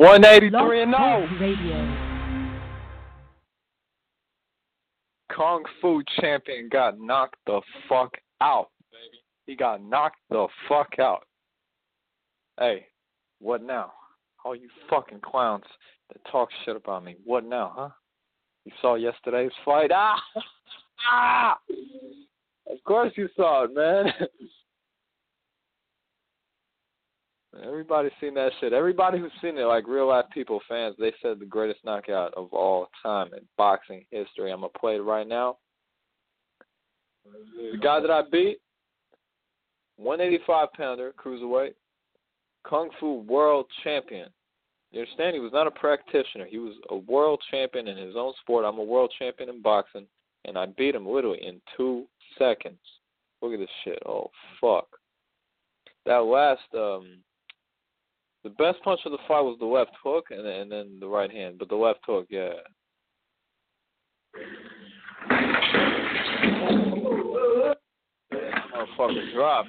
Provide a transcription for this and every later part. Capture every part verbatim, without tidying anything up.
one eighty-three and oh. Radio. Kung Fu champion got knocked the fuck out, baby. He got knocked the fuck out. Hey, what now? All you fucking clowns that talk shit about me. What now, huh? You saw yesterday's fight? Ah! Ah! Of course you saw it, man. Everybody's seen that shit. Everybody who's seen it, like real life people, fans, they said the greatest knockout of all time in boxing history. I'm going to play it right now. The guy that I beat, one eighty-five pounder, cruiserweight, Kung Fu world champion. You understand? He was not a practitioner. He was a world champion in his own sport. I'm a world champion in boxing, and I beat him literally in two seconds. Look at this shit. Oh, fuck. That last, um, the best punch of the fight was the left hook and, and then the right hand. But the left hook, yeah. Motherfucker dropped.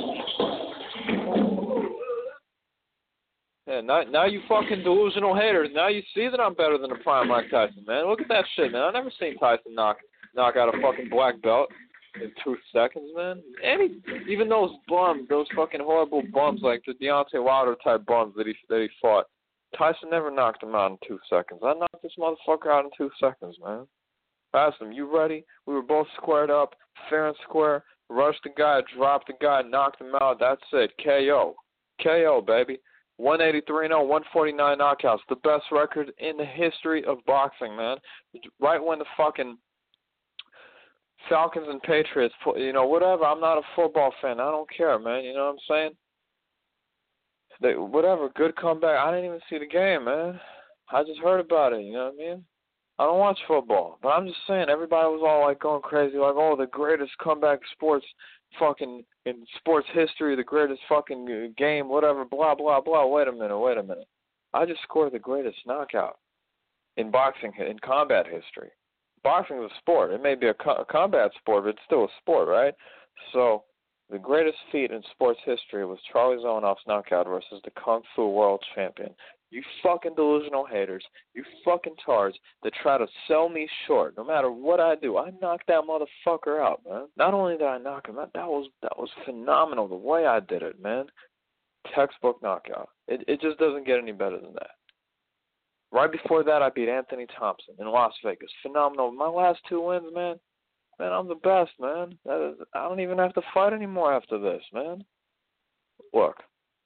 Yeah, now, now you fucking delusional haters. Now you see that I'm better than the prime Mike Tyson, man. Look at that shit, man. I've never seen Tyson knock knock out a fucking black belt in two seconds, man. And he, even those bums, those fucking horrible bums like the Deontay Wilder type bums that he that he fought, Tyson never knocked him out in two seconds. I knocked this motherfucker out in two seconds, man. I asked him, you ready? We were both squared up, fair and square. Rushed the guy, dropped the guy, knocked him out. That's it. K O. K O, baby. one eighty-three and oh, one forty-nine knockouts. The best record in the history of boxing, man. Right when the fucking Falcons and Patriots, you know, whatever. I'm not a football fan. I don't care, man. You know what I'm saying? They, whatever. Good comeback. I didn't even see the game, man. I just heard about it. You know what I mean? I don't watch football, but I'm just saying everybody was all like going crazy, like, oh, the greatest comeback sports fucking in sports history, the greatest fucking game, whatever, blah, blah, blah. Wait a minute, wait a minute. I just scored the greatest knockout in boxing, in combat history. Boxing is a sport. It may be a, co- a combat sport, but it's still a sport, right? So the greatest feat in sports history was Charlie Zelenov's knockout versus the Kung Fu world champion. You fucking delusional haters, you fucking tards that try to sell me short no matter what I do. I knocked that motherfucker out, man. Not only did I knock him out, that was that was phenomenal the way I did it, man. Textbook knockout. It it just doesn't get any better than that. Right before that, I beat Anthony Thompson in Las Vegas. Phenomenal. My last two wins, man. Man, I'm the best, man. That is, I don't even have to fight anymore after this, man. Look.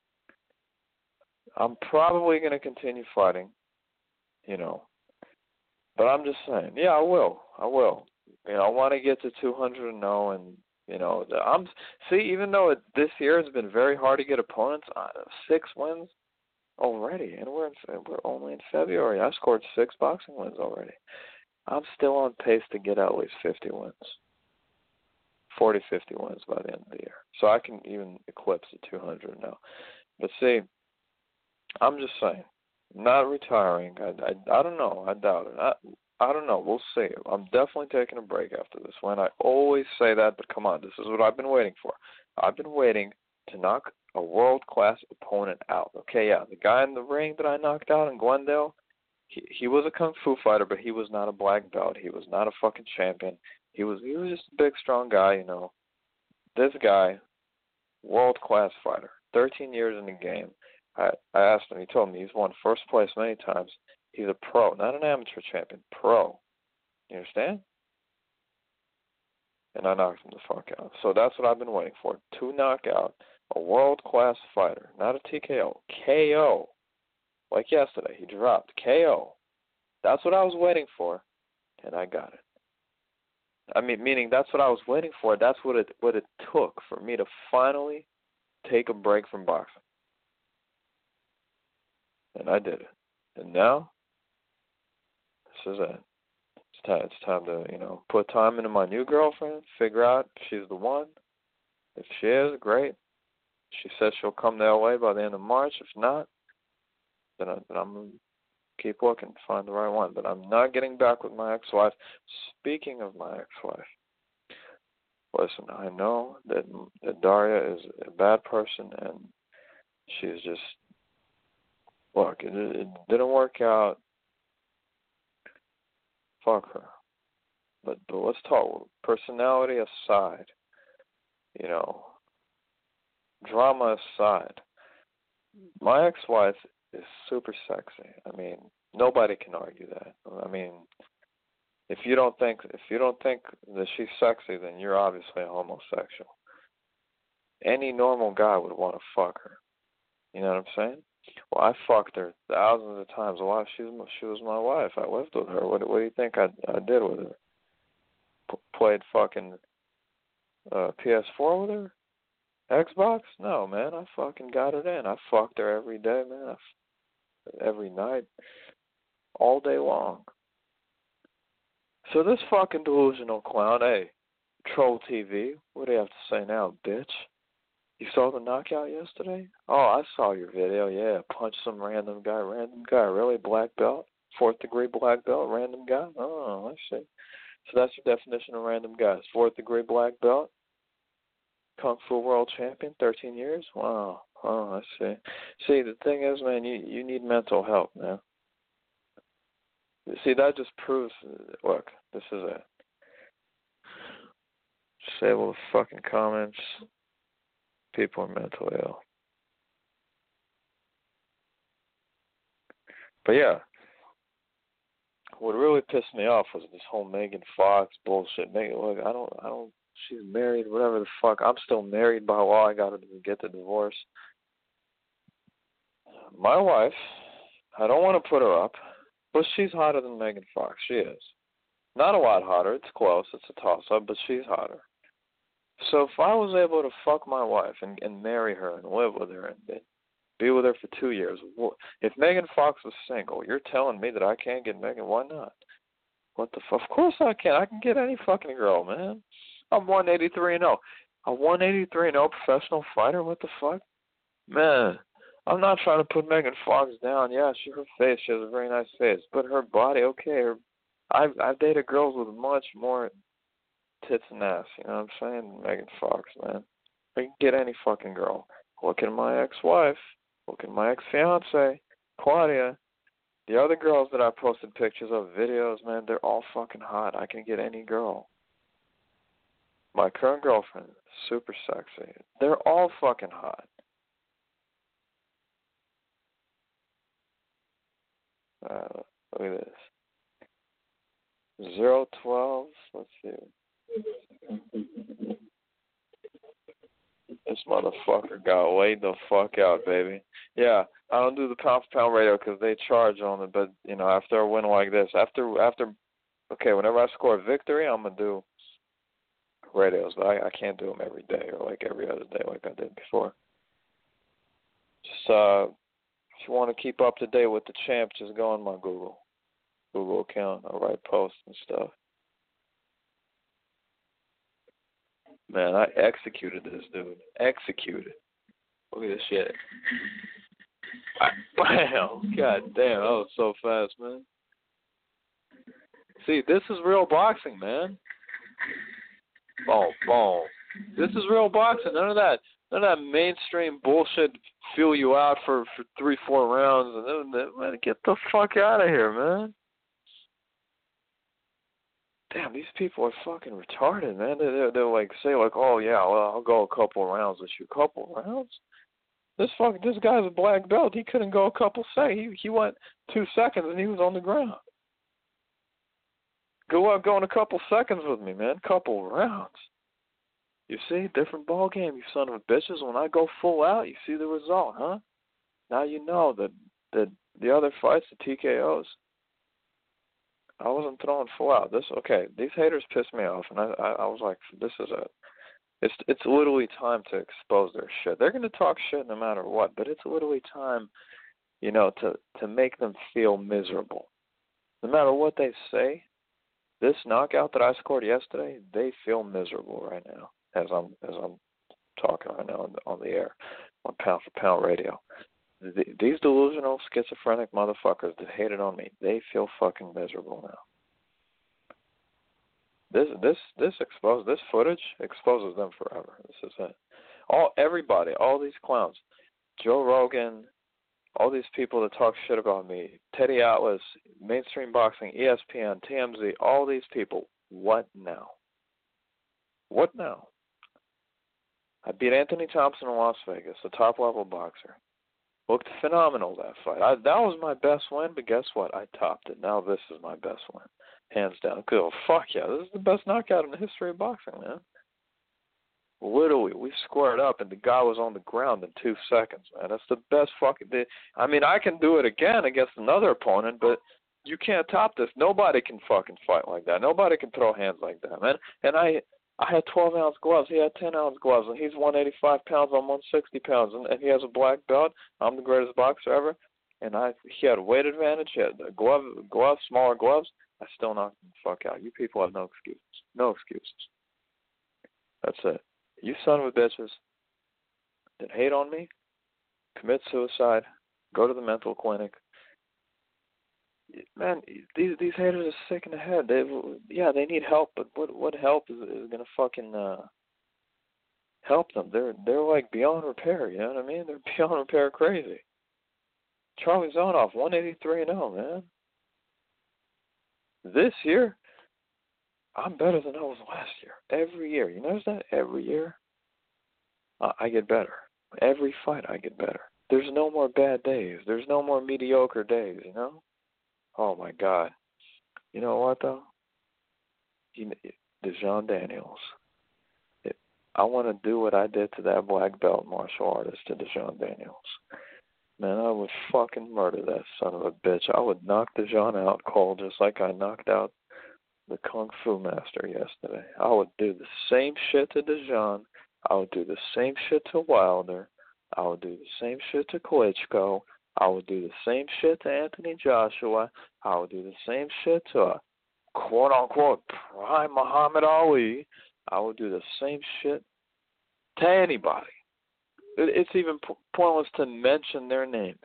I'm probably going to continue fighting, you know, but I'm just saying, yeah, I will, I will. You know, I want to get to two hundred and oh, and you know, I'm see, even though it, this year has been very hard to get opponents, uh, six wins already, and we're in, we're only in February. I scored six boxing wins already. I'm still on pace to get at least fifty wins, forty, fifty wins by the end of the year, so I can even eclipse the two hundred and oh. But see. I'm just saying, not retiring. I, I, I don't know. I doubt it. I, I don't know. We'll see. I'm definitely taking a break after this one. I always say that, but come on. This is what I've been waiting for. I've been waiting to knock a world-class opponent out. Okay, yeah, the guy in the ring that I knocked out in Glendale, he, he was a kung fu fighter, but he was not a black belt. He was not a fucking champion. He was, he was just a big, strong guy, you know. This guy, world-class fighter, thirteen years in the game. I, I asked him, he told me he's won first place many times. He's a pro, not an amateur champion, pro. You understand? And I knocked him the fuck out. So that's what I've been waiting for. To knock out a world-class fighter, not a T K O, K O. Like yesterday, he dropped K O. That's what I was waiting for, and I got it. I mean, meaning that's what I was waiting for. That's what it what it took for me to finally take a break from boxing. And I did it. And now, this is it. It's time, it's time to, you know, put time into my new girlfriend, figure out if she's the one. If she is, great. She says she'll come to L A by the end of March. If not, then, I, then I'm going to keep looking to find the right one. But I'm not getting back with my ex-wife. Speaking of my ex-wife, listen, I know that, that Daria is a bad person, and she's just... look, it, it didn't work out. Fuck her. But but let's talk. Personality aside, you know, drama aside, my ex-wife is super sexy. I mean, nobody can argue that. I mean, if you don't think if you don't think that she's sexy, then you're obviously a homosexual. Any normal guy would want to fuck her. You know what I'm saying? Well, I fucked her thousands of times. Why? She was she was my wife. I lived with her. What, what do you think I I did with her? P- played fucking uh, P S four with her? Xbox? No, man. I fucking got it in. I fucked her every day, man. I f- every night, all day long. So this fucking delusional clown, hey, Troll T V, what do you have to say now, bitch? You saw the knockout yesterday? Oh, I saw your video, yeah. Punch some random guy, random guy. Really? Black belt? Fourth degree black belt, random guy? Oh, I see. So that's your definition of random guys. Fourth degree black belt? Kung Fu world champion, thirteen years? Wow. Oh, I see. See, the thing is, man, you, you need mental help, man. See, that just proves, look, this is it. Disable the fucking comments. People are mentally ill. But yeah, what really pissed me off was this whole Megan Fox bullshit. Megan, look, I don't, I don't. She's married, whatever the fuck. I'm still married by law. I got to get the divorce. My wife, I don't want to put her up, but she's hotter than Megan Fox. She is. Not a lot hotter. It's close. It's a toss-up, but she's hotter. So if I was able to fuck my wife and, and marry her and live with her and, and be with her for two years, if Megan Fox was single, you're telling me that I can't get Megan? Why not? What the fuck? Of course I can. I can get any fucking girl, man. I'm one eighty-three and oh. A one eighty-three and oh professional fighter? What the fuck? Man, I'm not trying to put Megan Fox down. Yeah, she, her face, she has a very nice face. But her body, okay. Her, I've, I've dated girls with much more tits and ass, you know what I'm saying? Megan Fox, man. I can get any fucking girl. Look at my ex-wife. Look at my ex-fiance, Claudia. The other girls that I posted pictures of, videos, man, they're all fucking hot. I can get any girl. My current girlfriend, super sexy. They're all fucking hot. Uh, look at this. Zero twelve. Let's see. This motherfucker got laid the fuck out, baby. Yeah, I don't do the pound for pound radio because they charge on it. But you know, after a win like this, after after, okay, whenever I score a victory, I'm gonna do radios. But I, I can't do them every day or like every other day like I did before. Just uh, if you want to keep up to date with the champ, just go on my Google Google account. I write posts and stuff. Man, I executed this dude. Executed. Look at this shit. I, wow. God damn, that was so fast, man. See, this is real boxing, man. Boom, boom. This is real boxing. None of that none of that mainstream bullshit feel you out for, for three, four rounds and then man, get the fuck out of here, man. Damn, these people are fucking retarded, man. They they they'll like say like, oh yeah, well I'll go a couple rounds with you. Couple rounds? This fucking this guy's a black belt. He couldn't go a couple seconds. He he went two seconds and he was on the ground. Go out, go in a couple seconds with me, man. Couple rounds. You see, different ball game, you son of a bitches. When I go full out, you see the result, huh? Now you know that the the other fights, the T K Os. I wasn't throwing full out. This okay. These haters pissed me off, and I, I, I was like, this is a, it's it's literally time to expose their shit. They're gonna talk shit no matter what, but it's literally time, you know, to to make them feel miserable. No matter what they say, this knockout that I scored yesterday, they feel miserable right now as I'm as I'm talking right now on the, on the air, on Pound for Pound Radio. The, these delusional, schizophrenic motherfuckers that hated on me, they feel fucking miserable now. This this this expose this footage exposes them forever. This is it. All everybody, all these clowns, Joe Rogan, All these people that talk shit about me, Teddy Atlas, Mainstream Boxing, E S P N, T M Z, all these people, what now? What now? I beat Anthony Thompson in Las Vegas, a top-level boxer. Looked phenomenal that fight. I, that was my best win, but guess what? I topped it. Now this is my best win, hands down. Oh, fuck yeah, this is the best knockout in the history of boxing, man. Literally, we squared up, and the guy was on the ground in two seconds, man. That's the best fucking thing. I mean, I can do it again against another opponent, but you can't top this. Nobody can fucking fight like that. Nobody can throw hands like that, man. And I I had twelve-ounce gloves. He had ten-ounce gloves, and he's one eighty-five pounds. I'm one sixty pounds, and, and he has a black belt. I'm the greatest boxer ever. And I he had a weight advantage. He had a glove, gloves, smaller gloves. I still knocked him the fuck out. You people have no excuses. No excuses. That's it. You son of a bitches that hate on me, commit suicide, go to the mental clinic. Man, these these haters are sick in the head. They yeah, they need help, but what what help is is gonna fucking uh, help them? They're they're like beyond repair. You know what I mean? They're beyond repair crazy. Charlie Zonoff, one eighty-three and oh, man. This year, I'm better than I was last year. Every year. You notice that? Every year, uh, I get better. Every fight, I get better. There's no more bad days. There's no more mediocre days, you know? Oh, my God. You know what, though? You, DeJon Daniels. It, I want to do what I did to that black belt martial artist, to DeJon Daniels. Man, I would fucking murder that son of a bitch. I would knock DeJon out cold just like I knocked out the Kung Fu Master yesterday. I would do the same shit to DeJon. I would do the same shit to Wilder. I would do the same shit to Klitschko. I would do the same shit to Anthony Joshua. I would do the same shit to a quote-unquote prime Muhammad Ali. I would do the same shit to anybody. It's even pointless to mention their names.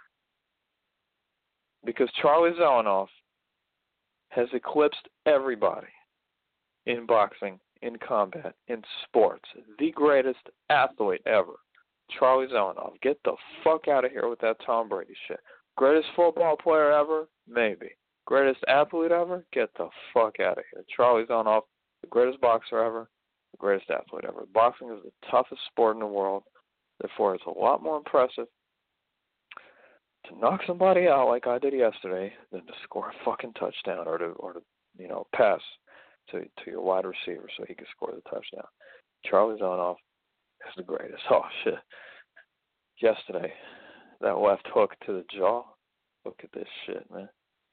Because Charlie Zelenoff has eclipsed everybody in boxing, in combat, in sports. The greatest athlete ever. Charlie Zelenoff. Get the fuck out of here with that Tom Brady shit. Greatest football player ever? Maybe. Greatest athlete ever? Get the fuck out of here. Charlie Zelenoff, the greatest boxer ever, the greatest athlete ever. Boxing is the toughest sport in the world. Therefore, it's a lot more impressive to knock somebody out like I did yesterday than to score a fucking touchdown or to, or to you know, pass to to your wide receiver so he can score the touchdown. Charlie Zelenoff is the greatest. Oh, shit. Yesterday, that left hook to the jaw. Look at this shit, man.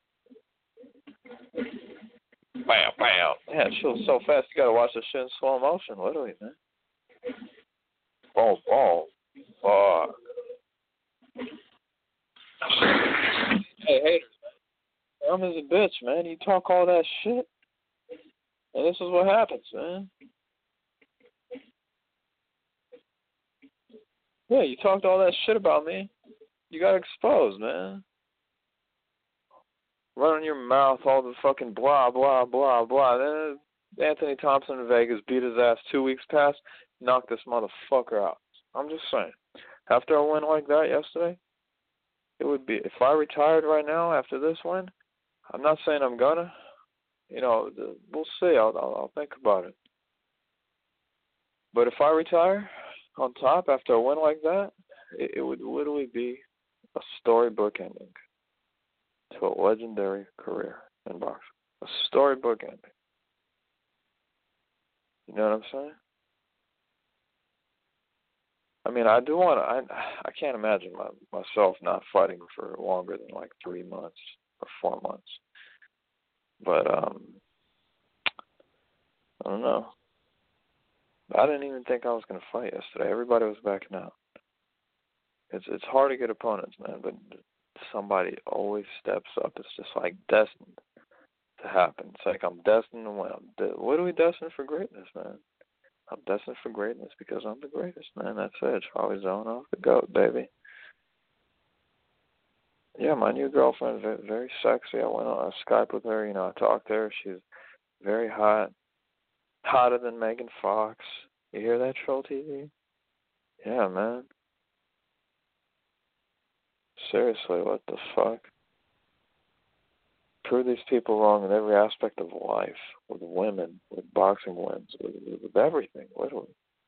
Bam, bam. Man, it shows so fast. You gotta watch this shit in slow motion, literally, man. Boom, boom. Fuck. Hey, haters, man. I'm as a bitch, man. You talk all that shit, and this is what happens, man. Yeah, you talked all that shit about me. You got exposed, man. Running your mouth, all the fucking blah, blah, blah, blah. Then Anthony Thompson in Vegas beat his ass two weeks past, knocked this motherfucker out. I'm just saying. After a win like that yesterday, it would be, if I retired right now after this win, I'm not saying I'm gonna. You know, we'll see. I'll, I'll, I'll think about it. But if I retire on top after a win like that, it, it would literally be a storybook ending to a legendary career in boxing. A storybook ending. You know what I'm saying? I mean, I do want to, I, I can't imagine my, myself not fighting for longer than like three months or four months. But, um, I don't know. I didn't even think I was going to fight yesterday. Everybody was backing out. It's it's hard to get opponents, man, but somebody always steps up. It's just like destined to happen. It's like I'm destined to win. I'm de- what are we destined for greatness, man? I'm destined for greatness because I'm the greatest, man. That's it. Charlie Zelenoff, the GOAT, baby. Yeah, my new girlfriend, very, very sexy. I went on a Skype with her. You know, I talked to her. She's very hot. Hotter than Megan Fox. You hear that, Troll T V? Yeah, man. Seriously, what the fuck? Prove these people wrong in every aspect of life, with women, with boxing wins, with, with everything, literally.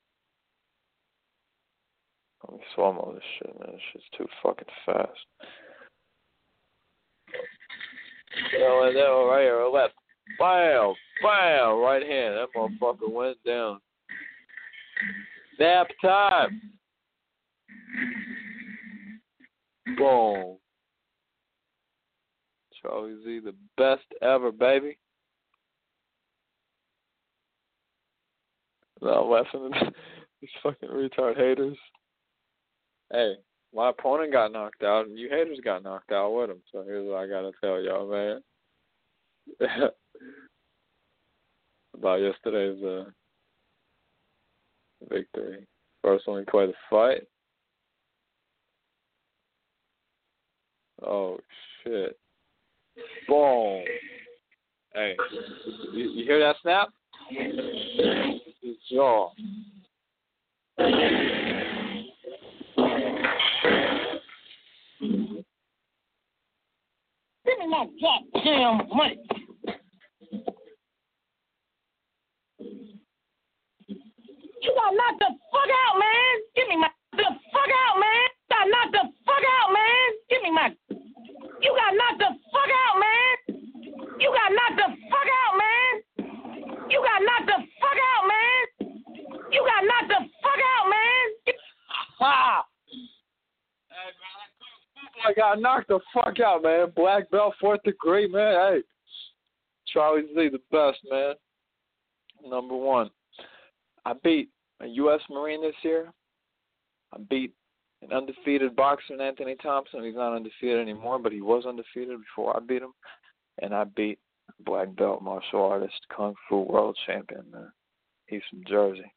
Let me swallow this shit, man. This shit's too fucking fast. You know, and then right here, left. Bam! Bam! Right hand. That motherfucker went down. Nap time! Boom. Charlie Z, the best ever, baby. No, laughing at these fucking retard haters. Hey, my opponent got knocked out, and you haters got knocked out with him. So here's what I gotta tell y'all, man. About yesterday's uh, victory. First one, we played the fight. Oh shit! Boom! Hey, you, you hear that snap? His jaw. Give me my goddamn money. You got knocked the fuck out, man. Give me my the fuck out, man. You got knocked the fuck out, man. Give me my. You got knocked the fuck out, man. You got knocked the fuck out, man. You got knocked the fuck out, man. You got knocked the fuck out, man. Ha! I got knocked the fuck out, man. Black belt, fourth degree, man. Hey, Charlie Z, the best, man. Number one. I beat a U S Marine this year. I beat an undefeated boxer, Anthony Thompson. He's not undefeated anymore, but he was undefeated before I beat him. And I beat black belt martial artist, Kung Fu world champion, man. He's from Jersey.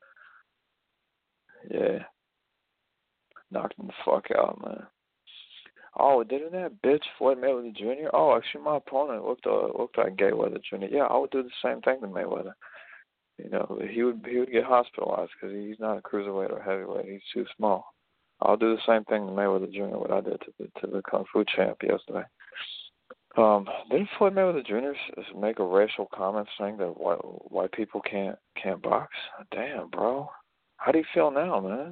Yeah. Knocked him the fuck out, man. Oh, didn't that bitch Floyd Mayweather Junior? Oh, actually, my opponent looked uh, looked like Mayweather Junior Yeah, I would do the same thing to Mayweather. You know, he would he would get hospitalized because he's not a cruiserweight or heavyweight. He's too small. I'll do the same thing to Mayweather Junior What I did to the to the Kung Fu champ yesterday. Um, didn't Floyd Mayweather Junior make a racial comment saying that white white people can't can't box? Damn, bro. How do you feel now, man?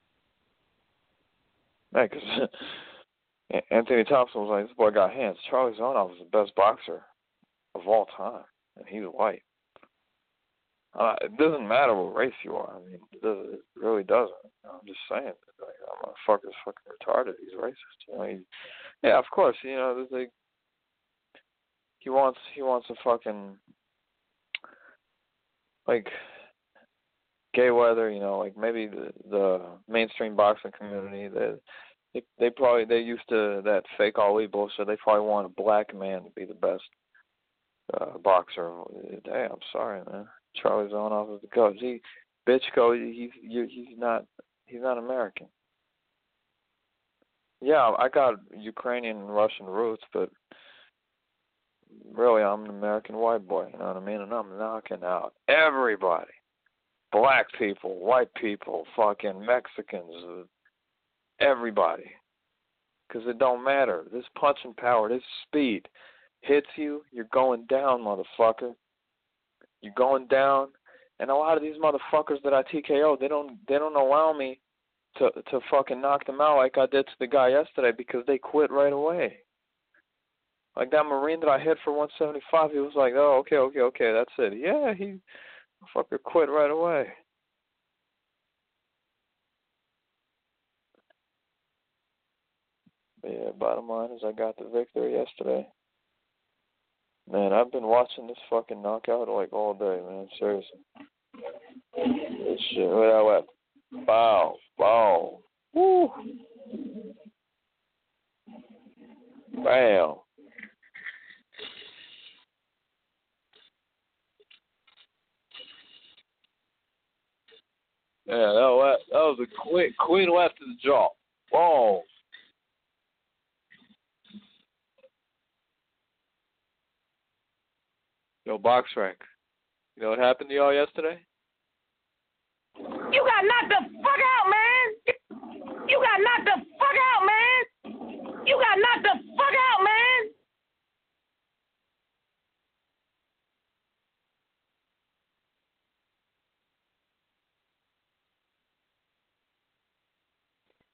Man, because Anthony Thompson was like, this boy got hands. Charlie Zonoff is the best boxer of all time, and he's white. Uh, it doesn't matter what race you are. I mean, it, does, it really doesn't. I'm just saying. Like, I'm a fucker's fucking retarded. He's racist. You know, he, yeah, of course. You know, there's like he wants he wants a fucking like gay weather. You know, like maybe the, the mainstream boxing community that they, they probably they used to that fake Ali bullshit. They probably want a black man to be the best uh, boxer. Hey, I'm sorry, man. Charlie Zonoff is the coach. He, bitch, coach. He's he's not he's not American. Yeah, I got Ukrainian and Russian roots, but really, I'm an American white boy. You know what I mean? And I'm knocking out everybody: black people, white people, fucking Mexicans, everybody. Because it don't matter. This punching power, this speed, hits you, you're going down, motherfucker. You're going down, and a lot of these motherfuckers that I T K O, they don't they don't allow me to to fucking knock them out like I did to the guy yesterday because they quit right away. Like that Marine that I hit for one seventy-five, he was like, oh, okay, okay, okay, that's it. Yeah, he fucker quit right away. But yeah, bottom line is I got the victory yesterday. Man, I've been watching this fucking knockout like all day, man. Seriously. This shit, where that went? Bow, bow. Woo. Bam. Yeah, that was, that was a quick, clean left to the jaw. Boom. Yo, box rank. You know what happened to y'all yesterday? You got knocked the fuck out, man. You got knocked the fuck out, man. got knocked the